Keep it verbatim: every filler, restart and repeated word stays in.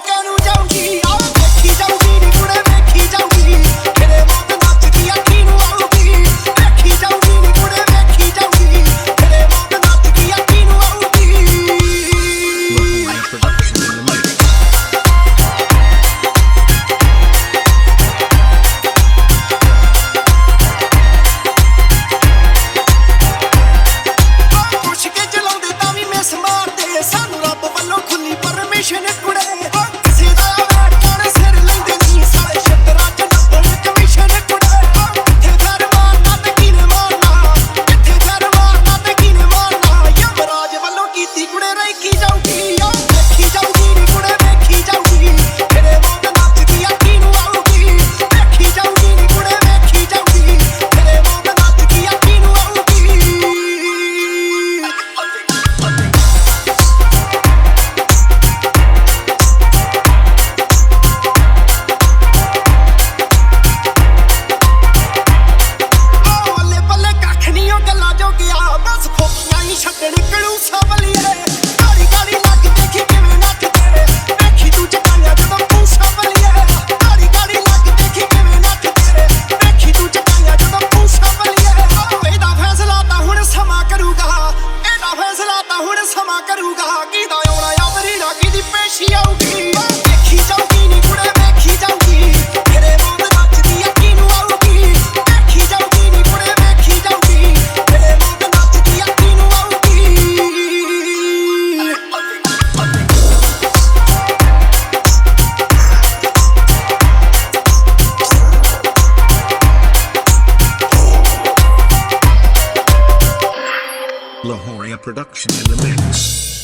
ਕਾਨੂੰ ਜਾਊਗੀ ਆ ਵੇਖੀ ਜਾਊਗੀ ਨੀ ਕੁੜੇ ਵੇਖੀ ਜਾਊਗੀ ਤੇਰੇ ਮੌਤ ਨੱਚਦੀ ਅੱਖੀ ਨੂੰ ਆਊਗੀ ਵੇਖੀ ਜਾਊਗੀ ਨੀ ਕੁੜੇ ਵੇਖੀ ਜਾਊਗੀ ਤੇਰੇ ਮੌਤ ਨੱਚਦੀ ਅੱਖੀ ਨੂੰ ਆਊਗੀ ਪੁੱਛ ਕੇ ਚਲਾਉਂਦੇ ਤਾਂ ਵੀ ਮਿਸ ਮਾਰਦੇ ਸਾਨੂੰ ਰੱਬ ਵੱਲੋਂ ਖੁੱਲੀ ਪਰਮਿਸ਼ਨ ਕੁੜੇ ਕਿਸੇ ਦਾ ਵੈਟ ਕਰ ਸਿਰ ਲੈਂਦੇ ਨਹੀਂ ਸਾਰੇ ਸ਼ਤਰਾਂ ਚ ਨੱਪਣ ਕਮਿਸ਼ਨ ਕੁੜੇ ਕਿੱਥੇ ਫੇਰ ਮਾਰਨਾ ਤੇ ਕਿਨੇ ਮਾਰਨਾ ਕਿੱਥੇ ਫੇਰ ਮਾਰਨਾ ਤੇ ਕਿਨੇ ਮਾਰਨਾ ਯਮਰਾਜ ਵੱਲੋਂ ਕੀਤੀ ਕੁੜੇ ਰੇਖੀ ਜਾਊਗੀ ਆ ਵੇਖੀ ਜਾਊਗੀ ਨੀ ਕੁੜੇ ਵੇਖੀ ਜਾਊਗੀ ਤੇਰੇ ਮੌਤ ਨੱਚਦੀ ਅੱਖੀ ਨੂੰ ਆਊਗੀ ਵੇਖੀ ਜਾਊਗੀ ਨੀ ਕੁੜੇ ਵੇਖੀ ਜਾਊਗੀ ਤੇਰੇ ਮੌਤ ਨੱਚਦੀ ਅੱਖੀ ਨੂੰ ਆਊਗੀ ਬੱਲੇ ਬੱਲੇ ਕੱਖ ਨੀ ਉਹ ਗੱਲਾਂ ਜੋ ਗਿਆ ਬਸ ਫੋਕੀਆਂ ਹੀ ਛੱਡਣ ਕਲੂਸਾ ਬਲੀਏ ਗਾੜੀ ਗਾੜੀ ਲੱਗ ਦੇਖੀ ਕਿਵੇਂ ਨੱਚਦੇ ਵੇਖੀ ਤੂੰ ਚਕਾਇਆ ਜਦੋਂ ਪੂਸਾ ਬਲੀਏ ਗਾੜੀ ਗਾੜੀ ਲੱਗ ਦੇਖੀ ਕਿਵੇਂ ਨੱਚਦੇ ਵੇਖੀ ਤੂੰ ਚਕਾਇਆ ਜਦੋਂ ਪੂਸਾ ਬਲੀਏ ਇਹਦਾ ਫੈਸਲਾ ਤਾਂ ਹੁਣ ਸਮਾਂ ਕਰੂਗਾ ਇਹਦਾ ਫੈਸਲਾ ਤਾਂ ਹੁਣ ਸਮਾਂ ਕਰੂਗਾ ਕਿਹਦਾ ਆਉਣਾ ਆਵਰੀ ਨਾ ਕਿਹਦੀ ਪੇਸ਼ੀ ਆਊਗੀ ਵੇਖੀ ਜਾਊਗੀ ਨੀ ਕੁੜੇ ਵੇਖੀ ਜਾਊਗੀ ਤੇਰੇ ਮੌਤ ਨੱਚਦੀ ਅੱਖੀ ਨੂੰ ਆਊਗੀ ਵੇਖੀ ਜਾਊਗੀ ਨੀ ਕੁੜੇ ਵੇਖੀ ਜਾਊਗੀ ਤੇਰੇ ਮੌਤ ਨੱਚਦੀ ਅੱਖੀ ਨੂੰ ਆਊਗੀ Lahoria production in the mix.